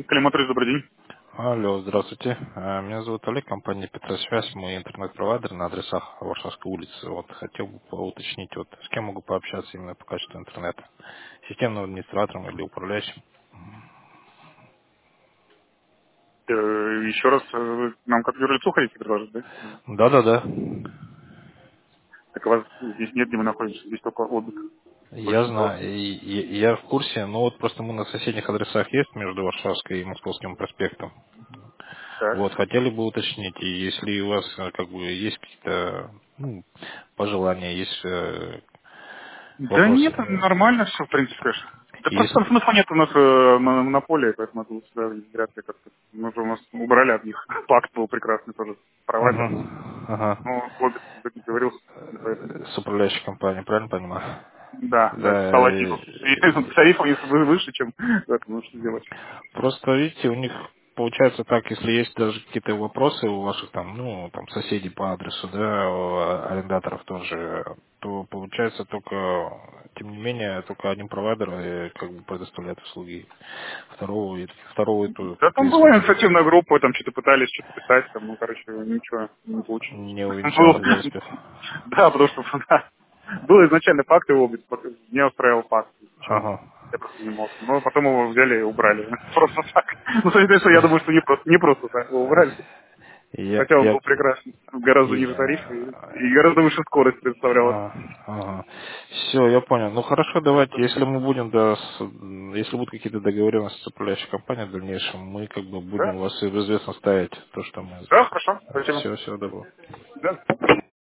Калимотрич, добрый день. Алло, здравствуйте. Меня зовут Олег, компания Петросвязь. Мы интернет-провайдер на адресах Варшавской улицы. Вот хотел бы уточнить, вот с кем могу пообщаться именно по качеству интернета? Системным администратором или управляющим? Еще раз, вы нам как юрлицо хотите предложить, да? Да-да-да. Так у вас здесь нет, где мы находимся, здесь только отдых. Я Больше никого. знаю, я в курсе, но вот просто мы на соседних адресах есть между Варшавской и Московским проспектом. Так. Вот, хотели бы уточнить, и если у вас как бы есть какие-то пожелания, есть Да вопросы. нет, нормально все, в принципе, конечно. Да просто Если... там смысла нет, у нас монополия, поэтому это сюда вряд ли как-то. Мы же у нас убрали от них. Пакт был прекрасный тоже, провайдер, но, Ага, ага. Хоббит не говорил, поэтому. С управляющей компанией, правильно понимаю? Да, да, это Да, стало один. Тариф у них выше, чем это, ну что делать. просто видите, у них получается так, если есть даже какие-то вопросы у ваших там, там соседей по адресу, да, у арендаторов тоже, то получается только, тем не менее, только один провайдер как бы предоставляет услуги. Второго это, Да в там была принципе, инициативная группа, там что-то пытались что-то писать, там, ну, короче, ничего не получилось. не Был- увенчалось, да, успех. Да, потому что да, был изначально факт его, не устраивал факт, причем Ага. я просто не мог. Но потом его взяли и убрали. Просто так. Ну, соответственно, я думаю, что не просто так его убрали. Я, Хотя он я, был прекрасен, гораздо ниже тарифа и гораздо выше скорость представлял. Все, я понял. Ну хорошо, давайте, если мы будем, да, если будут какие-то договоренности с управляющей компанией в дальнейшем, мы как бы будем Да? вас и в известность ставить то, что мы. Да, хорошо, спасибо. Все, всего доброго. Да.